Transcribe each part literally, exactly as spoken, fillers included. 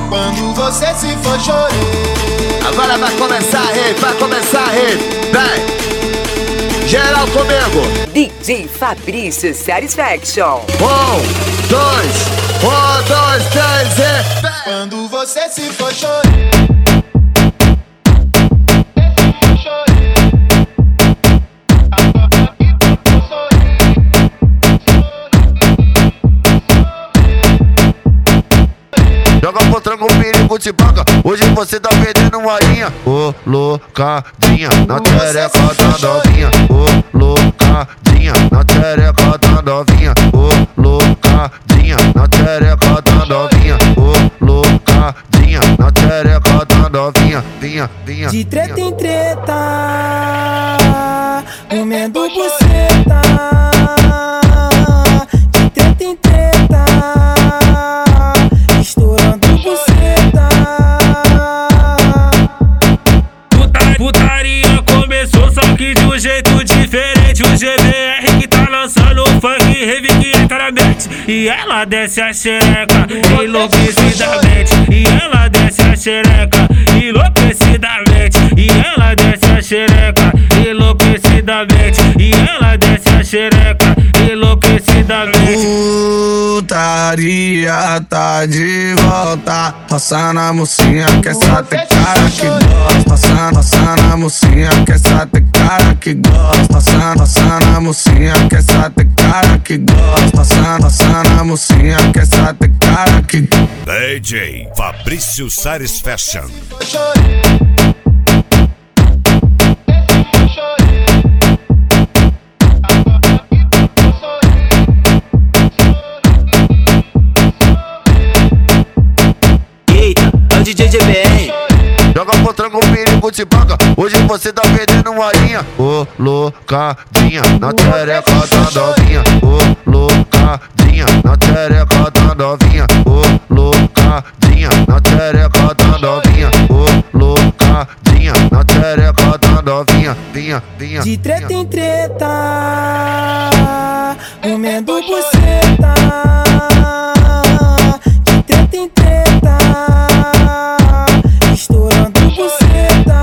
Quando você se for, chorei. Agora vai começar a rave, vai começar a rave. Vem, geral comigo. D J Fabrício Satisfaction. Um, dois, um, dois, três e vem. Quando você se for, chorei. Joga pro tranco, o perigo te paga. Hoje você tá perdendo uma linha. Ô, loucadinha, na tereca da novinha. Ô, loucadinha, na tereca da novinha. Ô, loucadinha, na tereca da novinha. Ô, loucadinha, na tereca da novinha. Vinha, vinha. De treta em treta, comendo buceta. De treta em treta, estourando buceta. Putaria começou, só que de um jeito diferente. O G B R que tá lançando funk, rave que entra na mente. E ela desce a xereca enlouquecidamente. E ela desce a xereca enlouquecidamente. E ela desce a xereca enlouquecidamente. E ela desce a xereca enlouquecidamente. Putaria tá de volta. Passando a mocinha que essa tem cara que gosta. Passando, passando a mocinha que essa tem cara que gosta. Passando, passando a mocinha que essa tem cara que gosta. Passando, passando a mocinha que essa tem cara que gosta. D J Fabrício Satisfaction. Eita, é o D J G B R. Joga pro tranco, o perigo te paga. Hoje você tá perdendo uma linha. Ô, loucadinha, na tereca da novinha. Ô, loucadinha, na tereca da novinha. Ô, loucadinha, na tereca da novinha. Ô, loucadinha, na tereca da novinha. Vinha, vinha. De treta em treta, comendo buceta. De treta em treta, estourando buceta.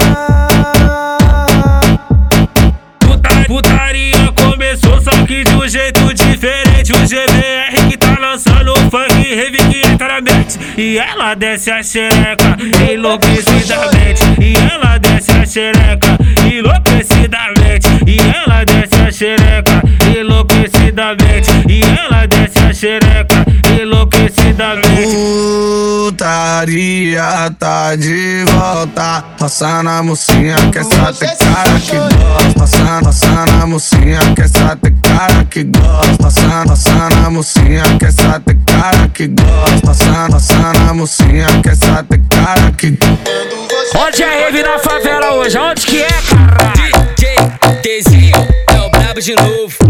Putaria começou, só que de um jeito diferente. O G B R que tá lançando funk, rave que entra na mente. E ela desce a xereca enlouquecidamente. E ela desce a xereca enlouquecidamente. E ela desce a xereca enlouquecidamente. E ela desce a xereca enlouquecidamente. Putaria tá de volta. Passando a mocinha que essa tem cara que gosta. Passando, passando a mocinha que essa tem cara que gosta. Passando, passando a mocinha que essa tem cara que gosta. Passando, passando a mocinha que essa tem cara que gosta. Onde é rave na favela hoje? Onde que é, caralho? D J Tezinho é o brabo de novo.